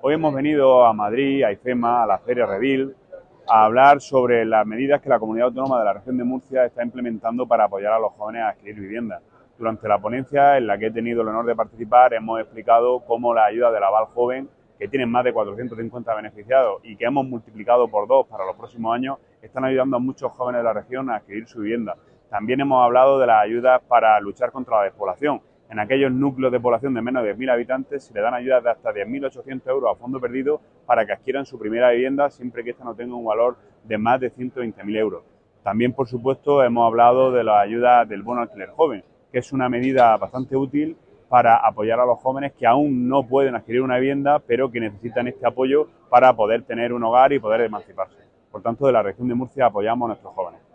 Hoy hemos venido a Madrid, a IFEMA, a la Feria Redil, a hablar sobre las medidas que la Comunidad Autónoma de la Región de Murcia está implementando para apoyar a los jóvenes a adquirir vivienda. Durante la ponencia en la que he tenido el honor de participar hemos explicado cómo la ayuda del Aval Joven, que tienen más de 450 beneficiados y que hemos multiplicado por 2 para los próximos años, están ayudando a muchos jóvenes de la región a adquirir su vivienda. También hemos hablado de las ayudas para luchar contra la despoblación. En aquellos núcleos de población de menos de 10.000 habitantes se le dan ayudas de hasta 10.800 euros a fondo perdido para que adquieran su primera vivienda siempre que ésta no tenga un valor de más de 120.000 euros. También, por supuesto, hemos hablado de la ayuda del bono alquiler joven, que es una medida bastante útil para apoyar a los jóvenes que aún no pueden adquirir una vivienda, pero que necesitan este apoyo para poder tener un hogar y poder emanciparse. Por tanto, de la región de Murcia apoyamos a nuestros jóvenes.